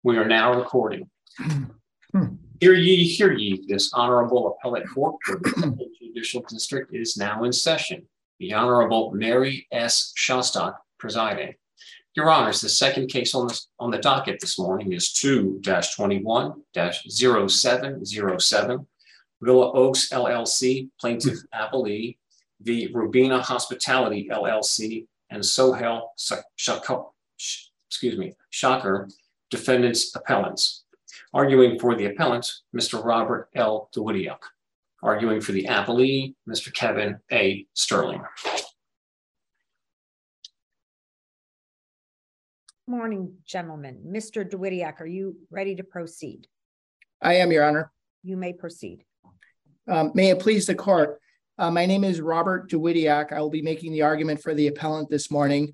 We are now recording. Hear ye, this Honorable Appellate Court for the Second Judicial District is now in session. The Honorable Mary S. Shostak presiding. Your Honors, the second case on the docket this morning is 2-21-0707, Villa Oaks LLC, Plaintiff Appellee, v. Rubina Hospitality LLC, and Sohel Shocker, defendants appellants. Arguing for the appellant, Mr. Robert L. Dawidiak. Arguing for the appellee, Mr. Kevin A. Sterling. Morning, gentlemen. Mr. Dawidiak, are you ready to proceed? I am, Your Honor. You may proceed. May it please the court. My name is Robert Dawidiak. I will be making the argument for the appellant this morning.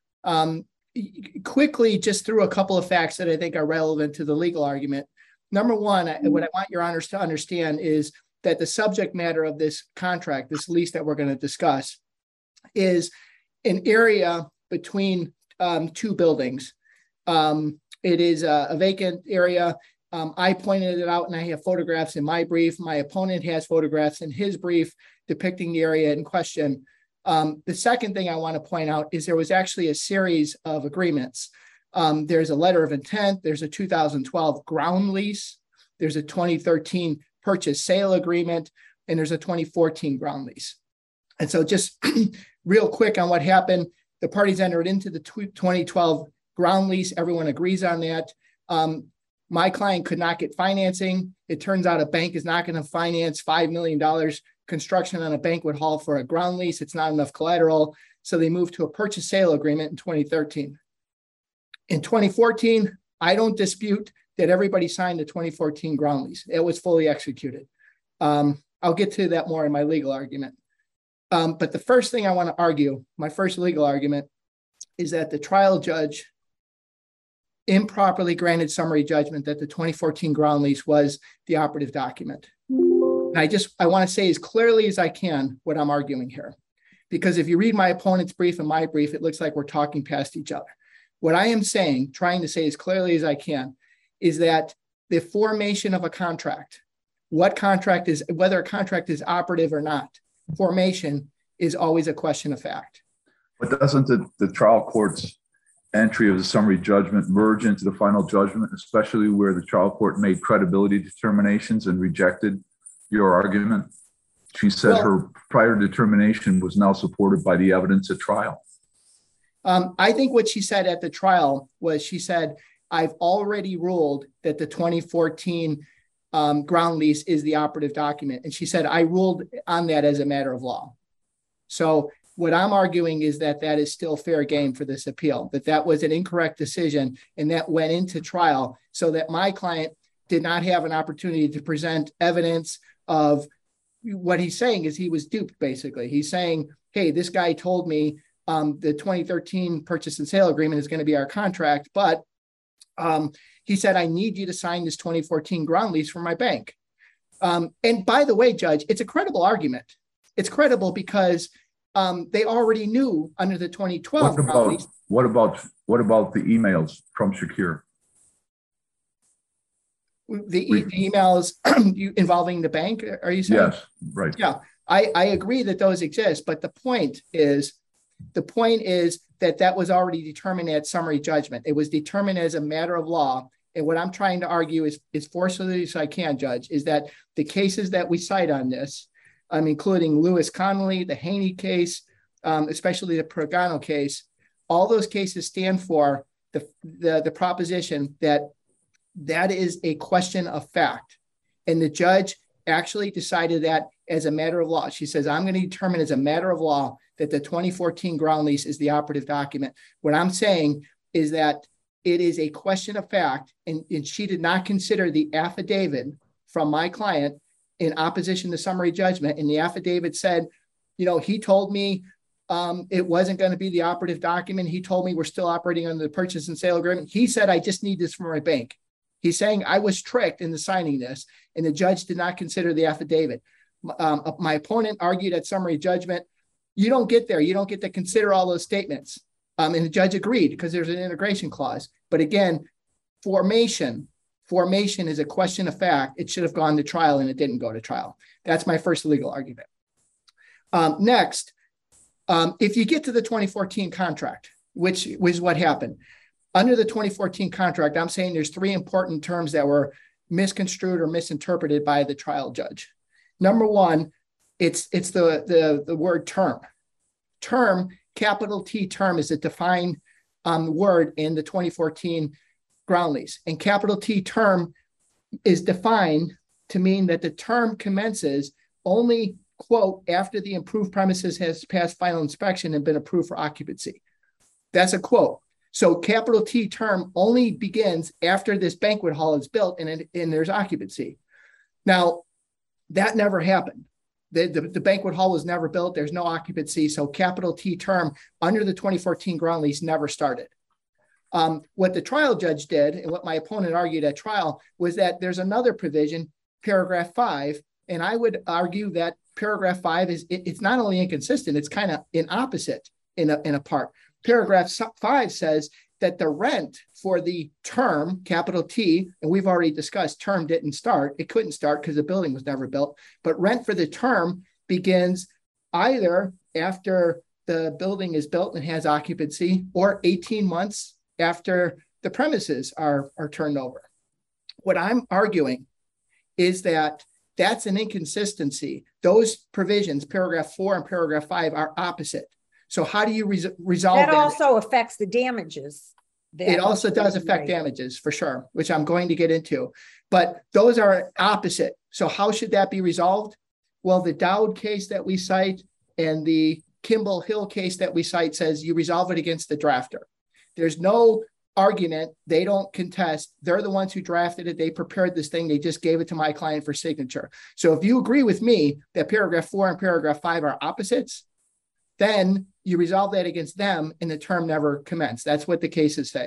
Quickly, just through a couple of facts that I think are relevant to the legal argument. Number one, what I want Your Honors to understand is that the subject matter of this contract, this lease that we're going to discuss, is an area between two buildings. It is a vacant area. I pointed it out and I have photographs in my brief. My opponent has photographs in his brief depicting the area in question. The second thing I want to point out is there was actually a series of agreements. There's a letter of intent. There's a 2012 ground lease. There's a 2013 purchase sale agreement, and there's a 2014 ground lease. And so just real quick on what happened, the parties entered into the 2012 ground lease. Everyone agrees on that. My client could not get financing. It turns out a bank is not going to finance $5 million construction on a banquet hall for a ground lease. It's not enough collateral. So they moved to a purchase sale agreement in 2013. In 2014, I don't dispute that everybody signed the 2014 ground lease. It was fully executed. I'll get to that more in my legal argument. But the first thing I want to argue, my first legal argument, is that the trial judge improperly granted summary judgment that the 2014 ground lease was the operative document. And I want to say as clearly as I can what I'm arguing here. Because if you read my opponent's brief and my brief, it looks like we're talking past each other. What I am saying, trying to say as clearly as I can, is that the formation of a contract, whether a contract is operative or not, formation is always a question of fact. But doesn't the trial court's entry of the summary judgment merge into the final judgment, especially where the trial court made credibility determinations and rejected your argument? She said her prior determination was now supported by the evidence at trial. I think what she said at the trial was she said, I've already ruled that the 2014 ground lease is the operative document. And she said, I ruled on that as a matter of law. So what I'm arguing is that that is still fair game for this appeal, that was an incorrect decision and that went into trial so that my client did not have an opportunity to present evidence of what he's saying is he was duped, basically. He's saying, hey, this guy told me the 2013 purchase and sale agreement is going to be our contract, but he said, I need you to sign this 2014 ground lease for my bank. And by the way, Judge, it's a credible argument. It's credible because they already knew under the 2012 ground lease. What about the emails from Shakir? The emails involving the bank, are you saying? Yes, right. Yeah, I agree that those exist, but the point is that was already determined at summary judgment. It was determined as a matter of law. And what I'm trying to argue is forcefully as I can, Judge, is that the cases that we cite on this, including Lewis Connolly, the Haney case, especially the Pagano case, all those cases stand for the proposition that is a question of fact. And the judge actually decided that as a matter of law. She says, I'm going to determine as a matter of law that the 2014 ground lease is the operative document. What I'm saying is that it is a question of fact, and she did not consider the affidavit from my client in opposition to summary judgment. And the affidavit said, he told me it wasn't going to be the operative document. He told me we're still operating under the purchase and sale agreement. He said, I just need this for my bank. He's saying I was tricked into signing this, and the judge did not consider the affidavit. My opponent argued at summary judgment, you don't get there. You don't get to consider all those statements. And the judge agreed because there's an integration clause. But again, Formation is a question of fact. It should have gone to trial and it didn't go to trial. That's my first legal argument. Next, if you get to the 2014 contract, which was what happened, under the 2014 contract, I'm saying there's three important terms that were misconstrued or misinterpreted by the trial judge. Number one, it's the word term. Term, capital T term, is a defined word in the 2014 ground lease. And capital T term is defined to mean that the term commences only, quote, after the improved premises has passed final inspection and been approved for occupancy. That's a quote. So capital T term only begins after this banquet hall is built and there's occupancy. Now, that never happened. The banquet hall was never built. There's no occupancy. So capital T term under the 2014 ground lease never started. What the trial judge did and what my opponent argued at trial was that there's another provision, paragraph 5, and I would argue that paragraph 5 it's not only inconsistent, it's kind of an opposite in a part. Paragraph 5 says that the rent for the term, capital T, and we've already discussed term didn't start. It couldn't start because the building was never built, but rent for the term begins either after the building is built and has occupancy or 18 months after the premises are turned over. What I'm arguing is that that's an inconsistency. Those provisions, paragraph 4 and paragraph 5, are opposite. So how do you resolve that? That also affects the damages. It also does affect damages, for sure, which I'm going to get into. But those are opposite. So how should that be resolved? Well, the Dowd case that we cite and the Kimball Hill case that we cite says you resolve it against the drafter. There's no argument. They don't contest. They're the ones who drafted it. They prepared this thing. They just gave it to my client for signature. So if you agree with me that paragraph 4 and paragraph 5 are opposites, then you resolve that against them and the term never commenced. That's what the cases say.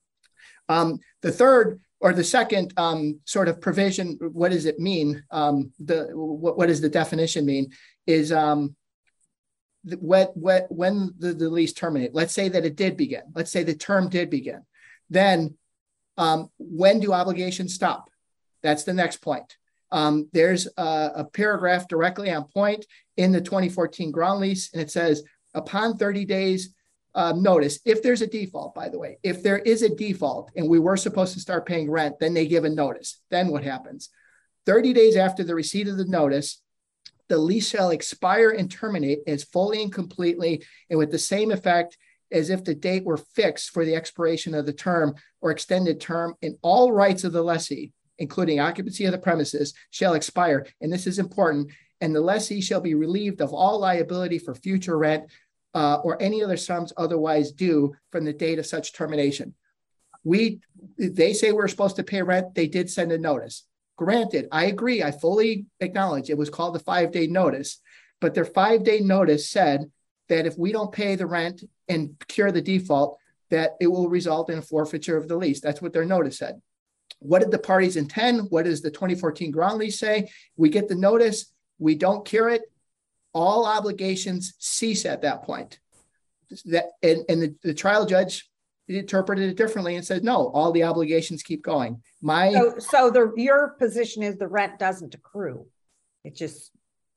The third or the second sort of provision, what does it mean? What does the definition mean is when the lease terminate. Let's say that it did begin. Let's say the term did begin. Then when do obligations stop? That's the next point. There's a paragraph directly on point in the 2014 ground lease, and it says, upon 30 days notice, if there's a default, by the way, if there is a default and we were supposed to start paying rent, then they give a notice. Then what happens? 30 days after the receipt of the notice, the lease shall expire and terminate as fully and completely and with the same effect as if the date were fixed for the expiration of the term or extended term, and all rights of the lessee, including occupancy of the premises, shall expire. And this is important. And the lessee shall be relieved of all liability for future rent or any other sums otherwise due from the date of such termination. They say we're supposed to pay rent. They did send a notice. Granted, I agree. I fully acknowledge it was called the 5-day notice, but their 5-day notice said that if we don't pay the rent and cure the default, that it will result in a forfeiture of the lease. That's what their notice said. What did the parties intend? What does the 2014 ground lease say? We get the notice. We don't cure it. All obligations cease at that point. And the trial judge interpreted it differently and said, no, all the obligations keep going. Your position is the rent doesn't accrue. It's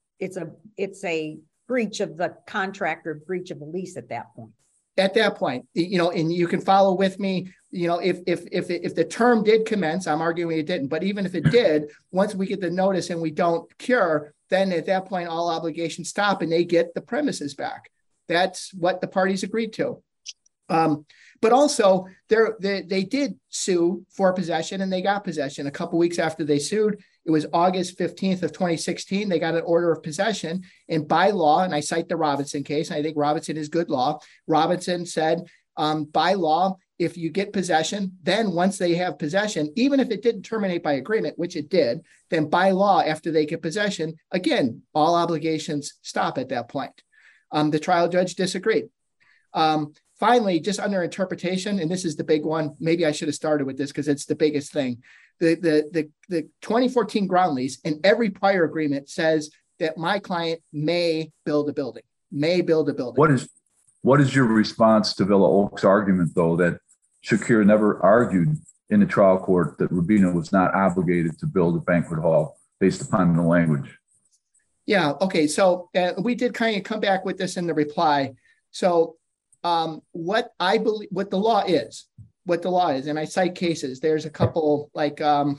a breach of the contract or breach of the lease at that point. At that point, and you can follow with me, if the term did commence, I'm arguing it didn't, but even if it did, once we get the notice and we don't cure, then at that point, all obligations stop and they get the premises back. That's what the parties agreed to. But also they did sue for possession and they got possession. A couple of weeks after they sued, it was August 15th of 2016. They got an order of possession, and by law, and I cite the Robinson case, and I think Robinson is good law. Robinson said, by law, if you get possession, then once they have possession, even if it didn't terminate by agreement, which it did, then by law, after they get possession, again, all obligations stop at that point. The trial judge disagreed. Finally, just under interpretation, and this is the big one, maybe I should have started with this because it's the biggest thing. The 2014 ground lease and every prior agreement says that my client may build a building, What is your response to Villa Oaks' argument, though, that Shakir never argued in the trial court that Rubino was not obligated to build a banquet hall based upon the language. Yeah. Okay. So we did kind of come back with this in the reply. So what I believe, what the law is, and I cite cases. There's a couple like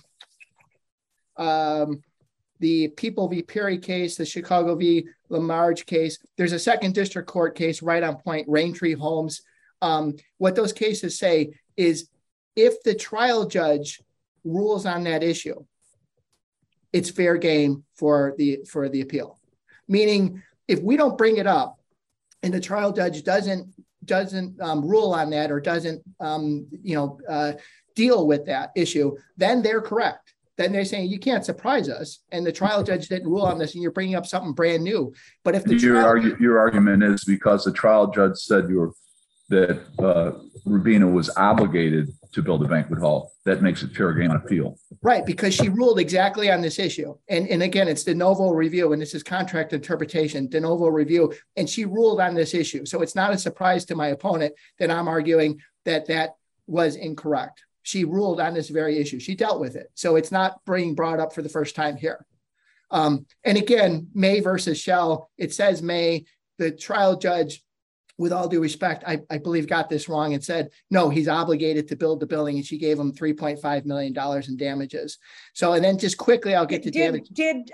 the People v. Perry case, the Chicago v. Lamarge case. There's a second district court case right on point, Raintree Homes. What those cases say is if the trial judge rules on that issue, it's fair game for the appeal. Meaning, if we don't bring it up and the trial judge doesn't rule on that or doesn't deal with that issue, then they're correct. Then they're saying you can't surprise us, and the trial judge didn't rule on this, and you're bringing up something brand new. But if the your argument is because the trial judge said that Rubino was obligated to build a banquet hall, that makes it fair game on appeal. Right, because she ruled exactly on this issue. And again, it's de novo review, and this is contract interpretation, de novo review, and she ruled on this issue. So it's not a surprise to my opponent that I'm arguing that that was incorrect. She ruled on this very issue. She dealt with it. So it's not being brought up for the first time here. And again, May versus Shell, it says May, the trial judge, with all due respect, I believe got this wrong and said, no, he's obligated to build the building, and she gave him $3.5 million in damages. So, and then just quickly, I'll get to damage.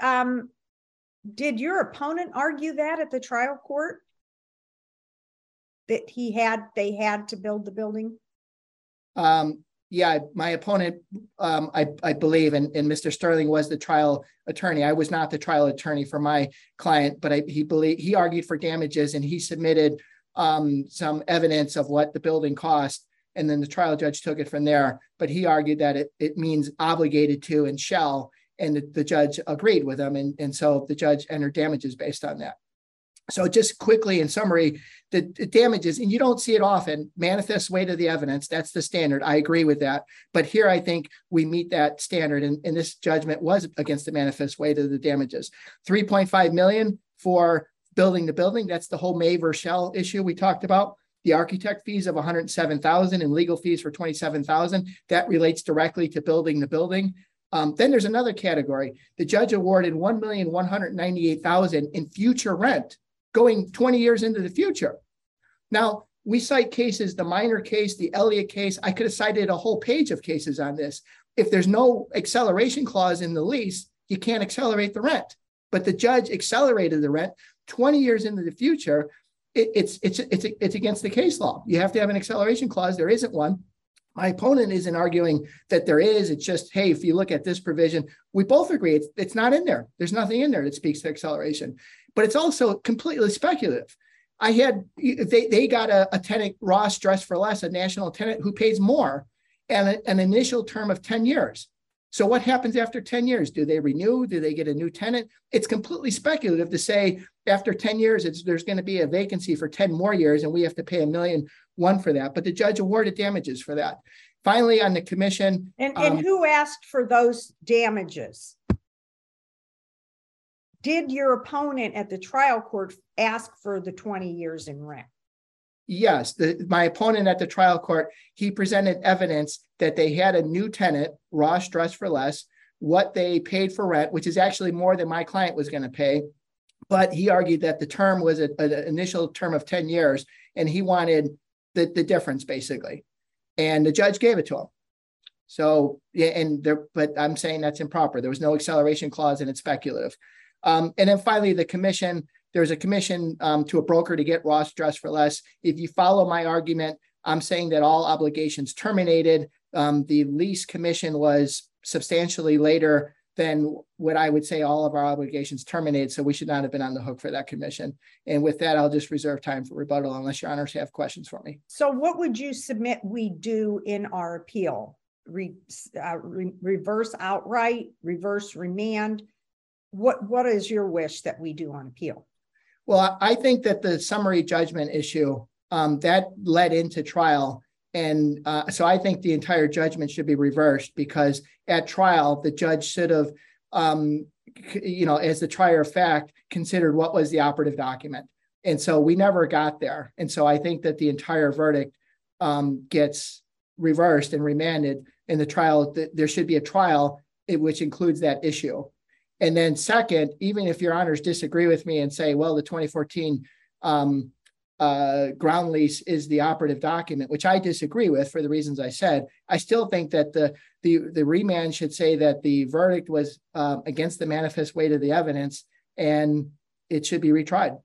Did your opponent argue that at the trial court? That they had to build the building? Yeah, my opponent, I believe, and Mr. Sterling was the trial attorney. I was not the trial attorney for my client, but he argued for damages, and he submitted some evidence of what the building cost, and then the trial judge took it from there. But he argued that it means obligated to and shall, and the judge agreed with him, and so the judge entered damages based on that. So just quickly in summary, the damages, and you don't see it often, manifest weight of the evidence, that's the standard. I agree with that. But here I think we meet that standard, and this judgment was against the manifest weight of the damages. $3.5 million for building the building. That's the whole May versus Shell issue we talked about. The architect fees of $107,000 and legal fees for $27,000. That relates directly to building the building. Then there's another category. The judge awarded $1,198,000 in future rent going 20 years into the future. Now, we cite cases, the Minor case, the Elliott case. I could have cited a whole page of cases on this. If there's no acceleration clause in the lease, you can't accelerate the rent. But the judge accelerated the rent 20 years into the future. It's against the case law. You have to have an acceleration clause. There isn't one. My opponent isn't arguing that there is. It's just, hey, if you look at this provision, we both agree it's not in there. There's nothing in there that speaks to acceleration. But it's also completely speculative. They got a tenant, Ross Dress for Less, a national tenant who pays more, and an initial term of 10 years. So what happens after 10 years? Do they renew? Do they get a new tenant? It's completely speculative to say after 10 years, there's going to be a vacancy for 10 more years, and we have to pay $1.1 million for that. But the judge awarded damages for that. Finally, on the commission. And who asked for those damages? Did your opponent at the trial court ask for the 20 years in rent? Yes, my opponent at the trial court, he presented evidence that they had a new tenant, Ross Dress for Less, what they paid for rent, which is actually more than my client was going to pay. But he argued that the term was an initial term of 10 years, and he wanted the difference, basically. And the judge gave it to him. So, yeah, but I'm saying that's improper. There was no acceleration clause, and it's speculative. And then finally, the commission, there's a commission to a broker to get Ross Dress for Less. If you follow my argument, I'm saying that all obligations terminated. The lease commission was substantially later than what I would say all of our obligations terminated. So we should not have been on the hook for that commission. And with that, I'll just reserve time for rebuttal unless your honors have questions for me. So what would you submit we do in our appeal? Reverse outright, reverse remand? What is your wish that we do on appeal? Well, I think that the summary judgment issue that led into trial. And so I think the entire judgment should be reversed, because at trial, the judge should have, as the trier of fact, considered what was the operative document. And so we never got there. And so I think that the entire verdict gets reversed and remanded in the trial, there should be a trial which includes that issue. And then second, even if your honors disagree with me and say, well, the 2014 ground lease is the operative document, which I disagree with for the reasons I said, I still think that the remand should say that the verdict was against the manifest weight of the evidence and it should be retried.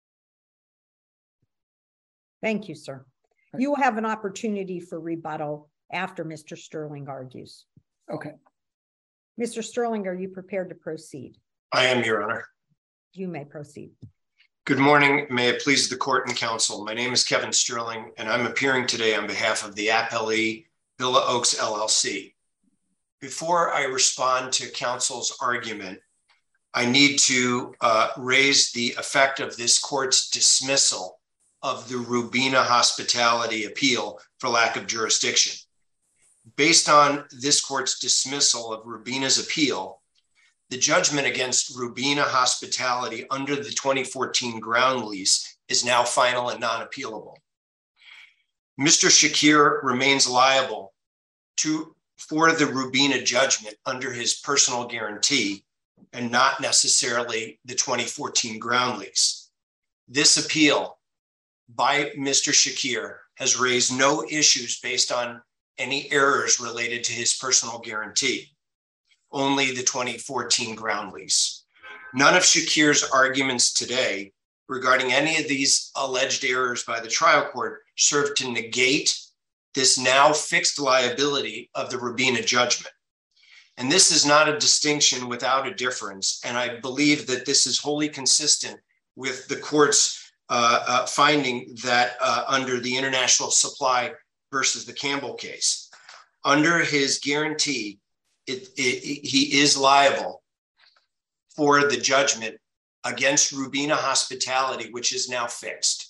Thank you, sir. You will have an opportunity for rebuttal after Mr. Sterling argues. Okay. Mr. Sterling, are you prepared to proceed? I am, Your Honor. You may proceed. Good morning. May it please the court and counsel. My name is Kevin Sterling, and I'm appearing today on behalf of the appellee, Villa Oaks LLC. Before I respond to counsel's argument, I need to raise the effect of this court's dismissal of the Rubina Hospitality appeal for lack of jurisdiction. Based on this court's dismissal of Rubina's appeal, the judgment against Rubina Hospitality under the 2014 ground lease is now final and non-appealable. Mr. Shakir remains liable for the Rubina judgment under his personal guarantee and not necessarily the 2014 ground lease. This appeal by Mr. Shakir has raised no issues based on any errors related to his personal guarantee, only the 2014 ground lease. None of Shakir's arguments today regarding any of these alleged errors by the trial court serve to negate this now fixed liability of the Rubina judgment. And this is not a distinction without a difference. And I believe that this is wholly consistent with the court's finding that under the International Supply versus the Campbell case, under his guarantee, he is liable for the judgment against Rubina Hospitality, which is now fixed.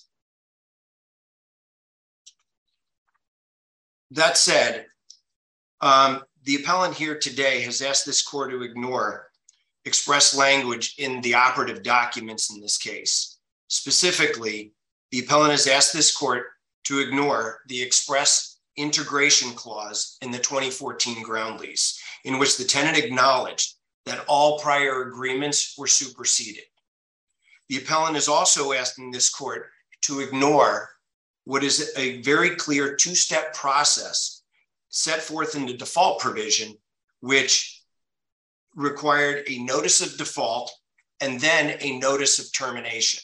That said, the appellant here today has asked this court to ignore express language in the operative documents in this case. Specifically, the appellant has asked this court to ignore the express integration clause in the 2014 ground lease, in which the tenant acknowledged that all prior agreements were superseded. The appellant is also asking this court to ignore what is a very clear two-step process set forth in the default provision, which required a notice of default and then a notice of termination.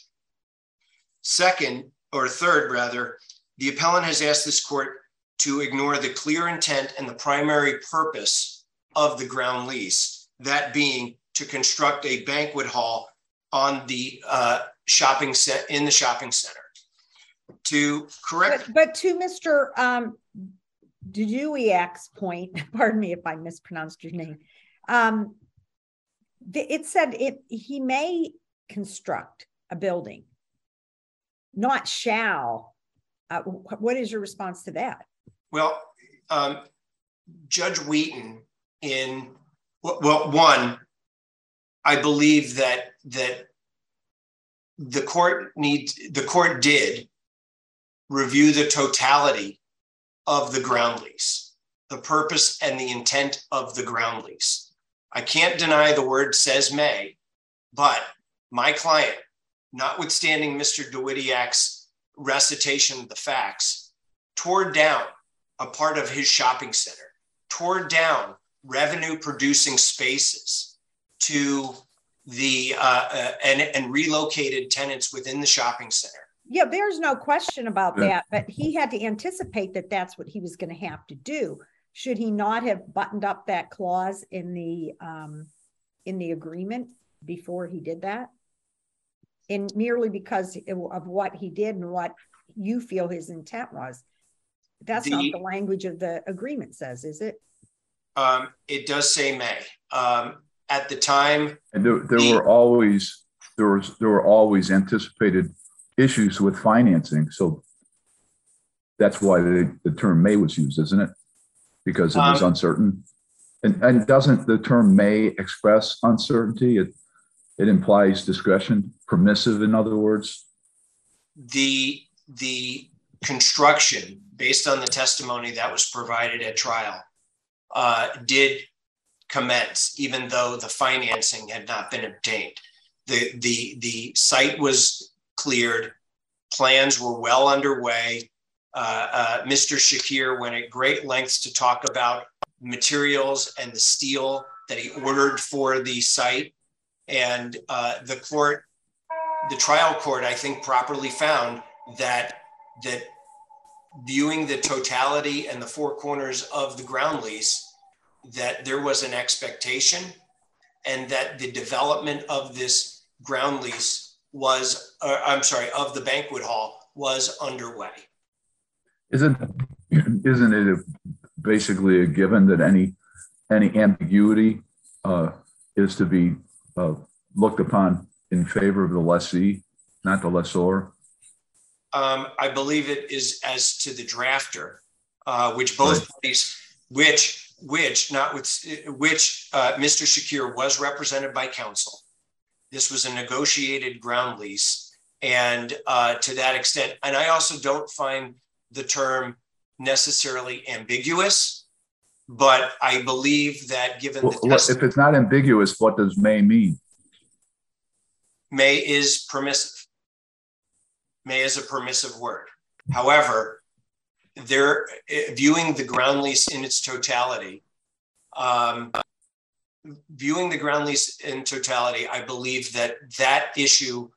Third, the appellant has asked this court to ignore the clear intent and the primary purpose of the ground lease, that being to construct a banquet hall on the shopping center. To correct, but to Mr. Duduiak's point, pardon me if I mispronounced your name. It said he may construct a building, not shall. What is your response to that? Well, Judge Wheaton, one, I believe that the court did review the totality of the ground lease, the purpose and the intent of the ground lease. I can't deny the word says may, but my client, notwithstanding Mr. Duduiak's recitation of the facts, tore down a part of his shopping center, tore down revenue producing spaces to the and relocated tenants within the shopping center. Yeah, there's no question about that, but he had to anticipate that that's what he was going to have to do. Should he not have buttoned up that clause in the agreement before he did that? And merely because of what he did and what you feel his intent was. That's not the language of the agreement says, is it? It does say may. At the time, and there were always anticipated issues with financing. So that's why the term may was used, isn't it? Because it was uncertain. And doesn't the term may express uncertainty? It implies discretion, permissive, in other words. The construction, based on the testimony that was provided at trial, did commence, even though the financing had not been obtained. The site was cleared, plans were well underway. Mr. Shakir went at great lengths to talk about materials and the steel that he ordered for the site. And the trial court, I think, properly found that viewing the totality and the four corners of the ground lease, that there was an expectation and that the development of this ground lease was, of the banquet hall was underway. Isn't it basically a given that any ambiguity is to be looked upon in favor of the lessee, not the lessor? I believe it is as to the drafter, which both parties, which Mr. Shakir was represented by counsel. This was a negotiated ground lease, and to that extent, and I also don't find the term necessarily ambiguous, but I believe that given if it's not ambiguous, what does may mean? May is permissive. May is a permissive word. However, they're viewing the ground lease in its totality. I believe that issue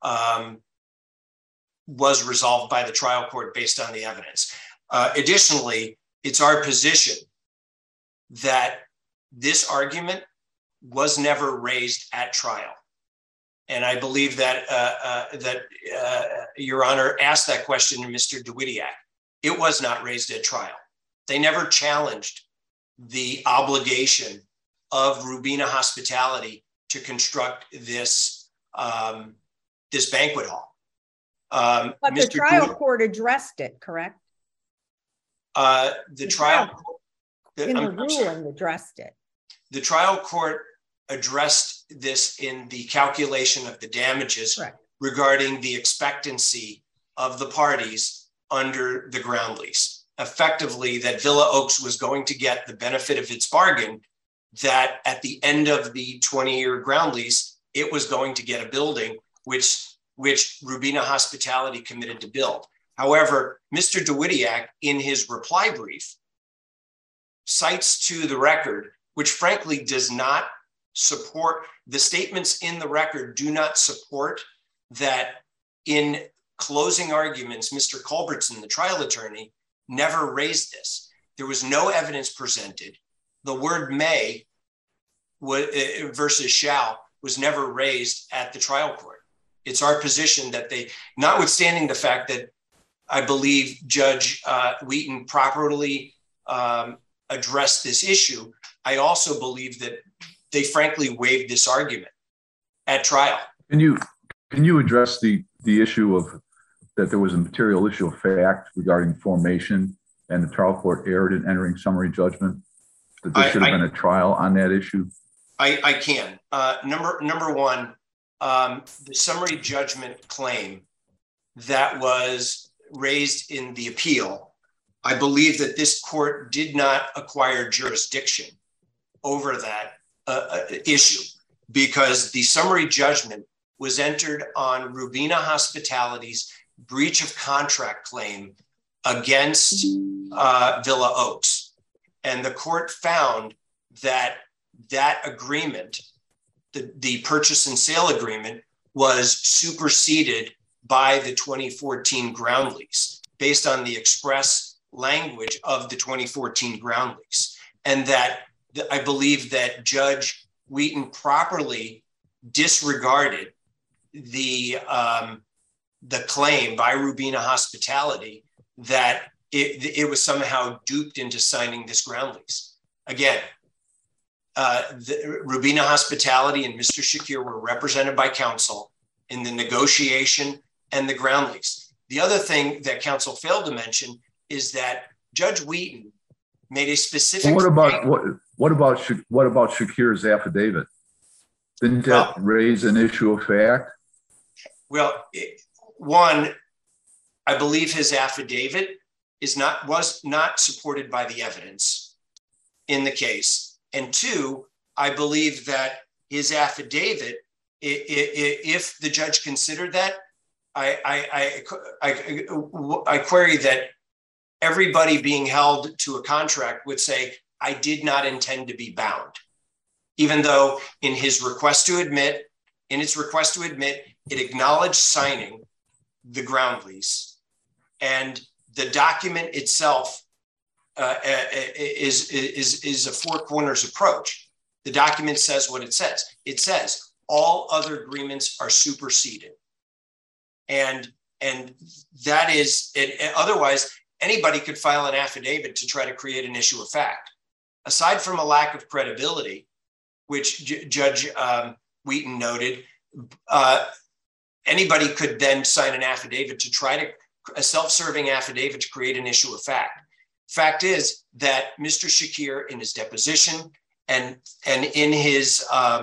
was resolved by the trial court based on the evidence. Additionally, it's our position that this argument was never raised at trial. And I believe that Your Honor asked that question to Mr. Dawidiak. It was not raised at trial. They never challenged the obligation of Rubina Hospitality to construct this banquet hall. But the trial court addressed it, correct? The trial ruling addressed it. The trial court addressed this in the calculation of the damages regarding the expectancy of the parties under the ground lease. Effectively, that Villa Oaks was going to get the benefit of its bargain, that at the end of the 20-year ground lease, it was going to get a building which Rubina Hospitality committed to build. However, Mr. Dawidiak, in his reply brief, cites to the record, which frankly does not support, the statements in the record do not support that in closing arguments, Mr. Culbertson, the trial attorney, never raised this. There was no evidence presented. The word may versus shall was never raised at the trial court. It's our position that they, notwithstanding the fact that I believe Judge Wheaton properly addressed this issue, I also believe that they frankly waived this argument at trial. Can you address the issue of that there was a material issue of fact regarding formation and the trial court erred in entering summary judgment? That there should have been a trial on that issue? I can. Number one, the summary judgment claim that was raised in the appeal, I believe that this court did not acquire jurisdiction over that issue because the summary judgment was entered on Rubina Hospitality's breach of contract claim against Villa Oaks. And the court found that agreement, the purchase and sale agreement, was superseded by the 2014 ground lease based on the express language of the 2014 ground lease. And that I believe that Judge Wheaton properly disregarded the claim by Rubina Hospitality that it was somehow duped into signing this ground lease. Again, Rubina Hospitality and Mr. Shakir were represented by counsel in the negotiation and the ground lease. The other thing that counsel failed to mention is that Judge Wheaton made a specific. What about Shakir's affidavit? Didn't that raise an issue of fact? Well, one, I believe his affidavit was not supported by the evidence in the case. And two, I believe that his affidavit, if the judge considered that, I query that everybody being held to a contract would say, I did not intend to be bound. Even though in its request to admit, it acknowledged signing the ground lease, and the document itself is a four corners approach. The document says what it says. It says all other agreements are superseded. And that is it. Otherwise, anybody could file an affidavit to try to create an issue of fact. Aside from a lack of credibility, which Judge Wheaton noted, anybody could then sign an affidavit to try to, a self-serving affidavit to create an issue of fact. Fact is that Mr. Shakir, in his deposition and in his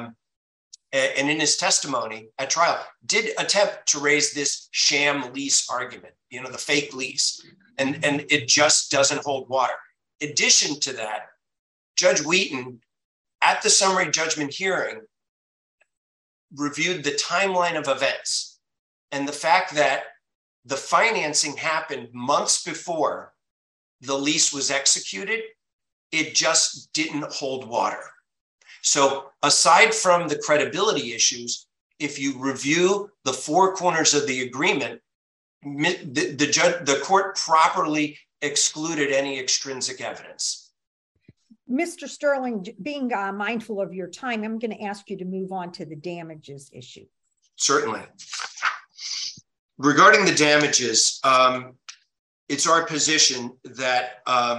testimony at trial, did attempt to raise this sham lease argument, the fake lease, and it just doesn't hold water. In addition to that, Judge Wheaton, at the summary judgment hearing, reviewed the timeline of events and the fact that the financing happened months before the lease was executed. It just didn't hold water. So aside from the credibility issues, if you review the four corners of the agreement, the court properly excluded any extrinsic evidence. Mr. Sterling, being mindful of your time, I'm going to ask you to move on to the damages issue. Certainly. Regarding the damages, it's our position that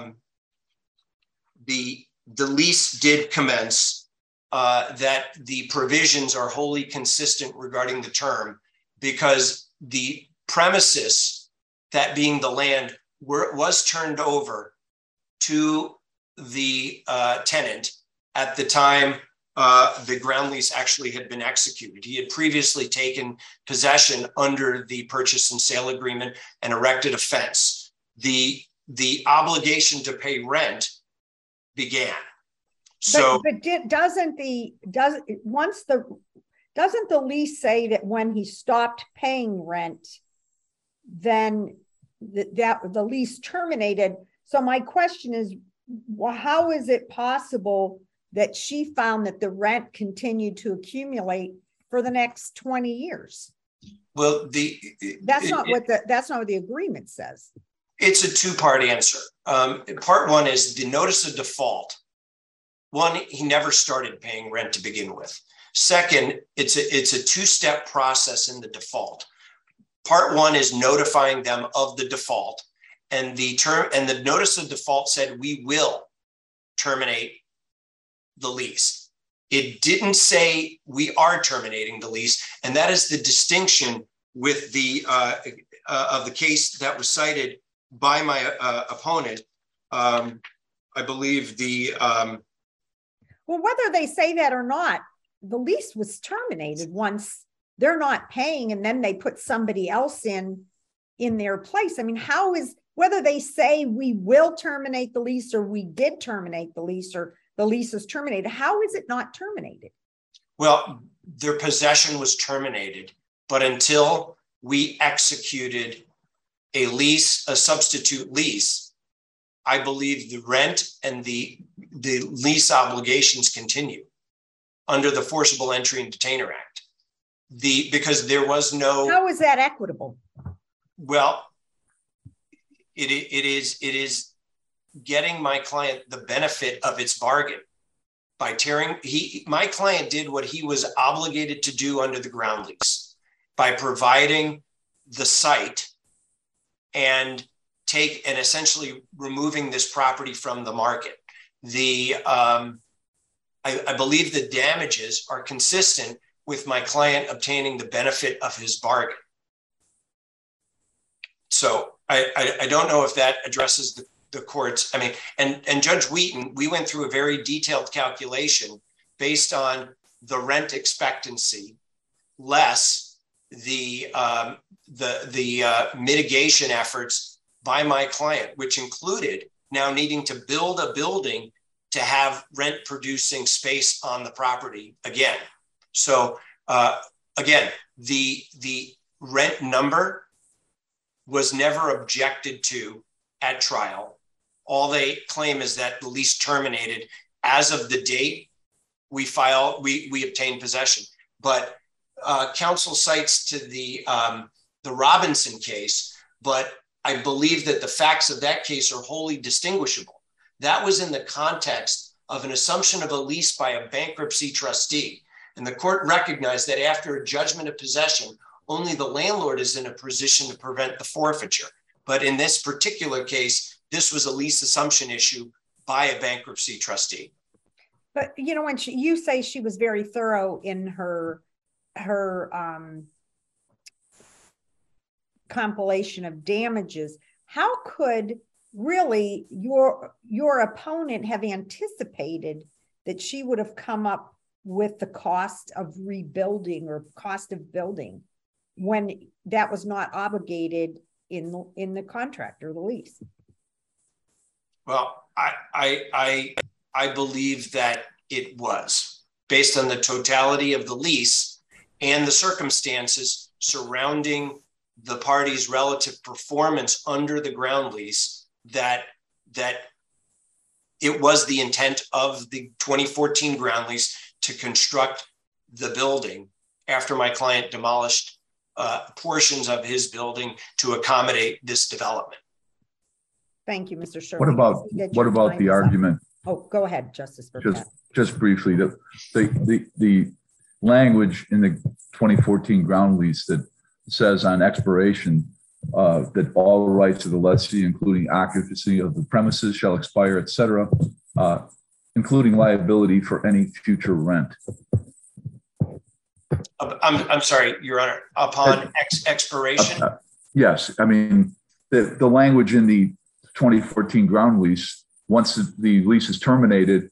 the lease did commence, that the provisions are wholly consistent regarding the term, because the premises, that being the land, was turned over to the tenant at the time the ground lease actually had been executed. He had previously taken possession under the purchase and sale agreement and erected a fence. The obligation to pay rent began. So, but doesn't the lease say that when he stopped paying rent, then the lease terminated? So my question is, well, how is it possible that she found that the rent continued to accumulate for the next 20 years? Well, that's not what the agreement says. It's a two-part answer. Part one is the notice of default. One, he never started paying rent to begin with. Second, it's a two-step process in the default. Part one is notifying them of the default. And the notice of default said, we will terminate the lease. It didn't say we are terminating the lease. And that is the distinction with the of the case that was cited by my opponent. I believe well, whether they say that or not, the lease was terminated once they're not paying, and then they put somebody else in their place. I mean, whether they say we will terminate the lease or we did terminate the lease or the lease is terminated, how is it not terminated? Well, their possession was terminated, but until we executed a lease, a substitute lease, I believe the rent and the lease obligations continue under the Forcible Entry and Detainer Act. Because there was no... How is that equitable? Well, it is getting my client the benefit of its bargain by my client did what he was obligated to do under the ground lease by providing the site and essentially removing this property from the market. I believe the damages are consistent with my client obtaining the benefit of his bargain. So I don't know if that addresses the courts. I mean, and Judge Wheaton, we went through a very detailed calculation based on the rent expectancy less the mitigation efforts by my client, which included now needing to build a building to have rent producing space on the property again. So again, the rent number was never objected to at trial. All they claim is that the lease terminated as of the date we obtained possession. But counsel cites to the Robinson case, but I believe that the facts of that case are wholly distinguishable. That was in the context of an assumption of a lease by a bankruptcy trustee. And the court recognized that after a judgment of possession, only the landlord is in a position to prevent the forfeiture. But in this particular case, this was a lease assumption issue by a bankruptcy trustee. But you know, when you say she was very thorough in her compilation of damages, how could really your opponent have anticipated that she would have come up with the cost of rebuilding or cost of building when that was not obligated in the contract or the lease? Well, I believe that it was based on the totality of the lease and the circumstances surrounding the party's relative performance under the ground lease, that it was the intent of the 2014 ground lease to construct the building after my client demolished portions of his building to accommodate this development. Thank you, Mr. Sherman. What about the argument? Oh, go ahead, Justice Burkett. Just briefly, the language in the 2014 ground lease that says on expiration that all rights of the lessee, including occupancy of the premises, shall expire, etc., including liability for any future rent. I'm sorry, Your Honor. Upon expiration? Yes. I mean, the language in the 2014 ground lease, once the lease is terminated,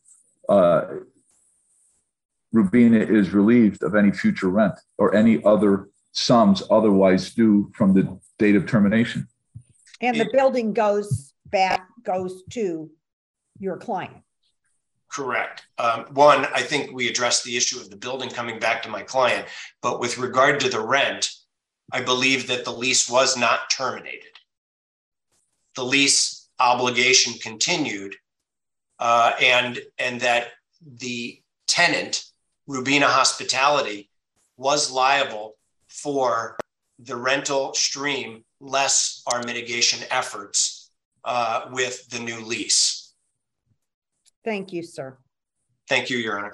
Rubina is relieved of any future rent or any other sums otherwise due from the date of termination. And the building goes to your client. Correct. One, I think we addressed the issue of the building coming back to my client, but with regard to the rent, I believe that the lease was not terminated. The lease obligation continued, and that the tenant, Rubina Hospitality, was liable for the rental stream less our mitigation efforts with the new lease. Thank you, sir. Thank you, Your Honor.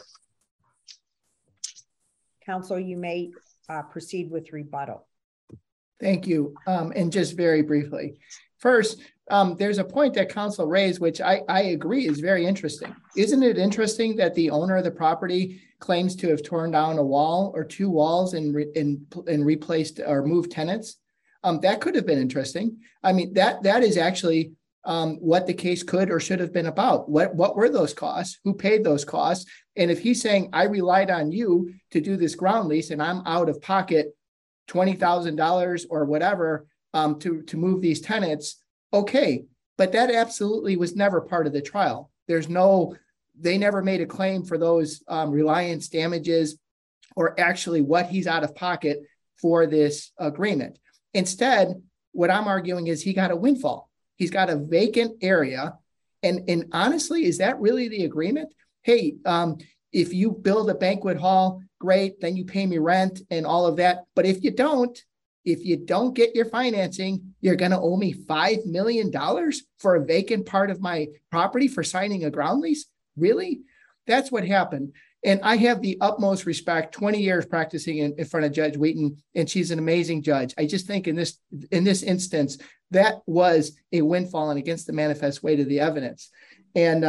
Counsel, you may proceed with rebuttal. Thank you. And just very briefly, first, there's a point that counsel raised, which I agree is very interesting. Isn't it interesting that the owner of the property claims to have torn down a wall or two walls and replaced or moved tenants? That could have been interesting. I mean, that is actually what the case could or should have been about. What were those costs? Who paid those costs? And if he's saying, I relied on you to do this ground lease and I'm out of pocket $20,000 or whatever to move these tenants, okay. But that absolutely was never part of the trial. They never made a claim for those reliance damages or actually what he's out of pocket for this agreement. Instead, what I'm arguing is he got a windfall. He's got a vacant area. And honestly, is that really the agreement? Hey, if you build a banquet hall, great, then you pay me rent and all of that. But if you don't get your financing, you're going to owe me $5 million for a vacant part of my property for signing a ground lease? Really? That's what happened. And I have the utmost respect, 20 years practicing in front of Judge Wheaton, and she's an amazing judge. I just think in this instance, that was a windfall and against the manifest weight of the evidence. And,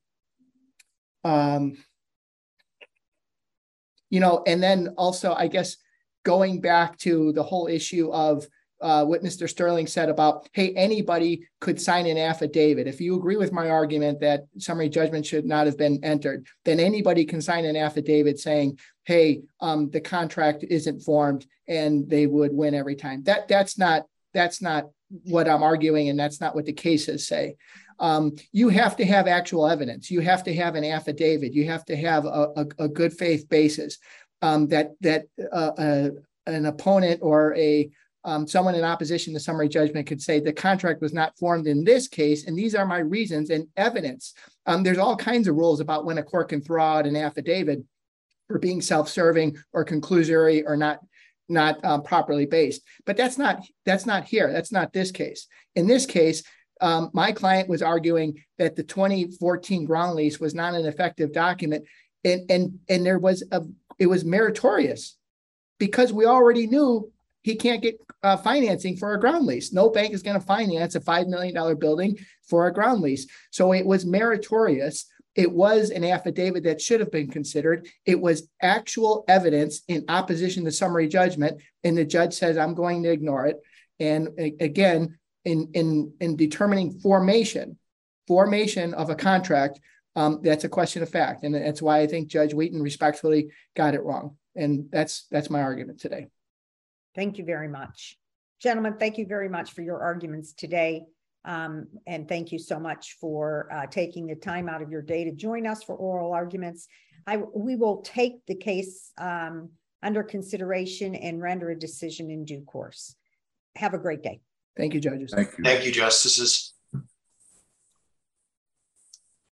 and then also, I guess, going back to the whole issue of what Mr. Sterling said about, hey, anybody could sign an affidavit. If you agree with my argument that summary judgment should not have been entered, then anybody can sign an affidavit saying, hey, the contract isn't formed, and they would win every time. That's not what I'm arguing, and that's not what the cases say. You have to have actual evidence. You have to have an affidavit. You have to have a good faith basis that an opponent or someone in opposition to summary judgment could say the contract was not formed in this case, and these are my reasons and evidence. There's all kinds of rules about when a court can throw out an affidavit for being self-serving or conclusory or not properly based. But that's not here. That's not this case. In this case, my client was arguing that the 2014 ground lease was not an effective document, and it was meritorious because we already knew he can't get financing for a ground lease. No bank is going to finance a $5 million building for a ground lease. So it was meritorious. It was an affidavit that should have been considered. It was actual evidence in opposition to summary judgment, and the judge says, I'm going to ignore it. And again, in determining formation of a contract, that's a question of fact. And that's why I think Judge Wheaton respectfully got it wrong. And that's my argument today. Thank you very much. Gentlemen, thank you very much for your arguments today. And thank you so much for taking the time out of your day to join us for oral arguments. We will take the case under consideration and render a decision in due course. Have a great day. Thank you, judges. Thank you. Thank you, justices.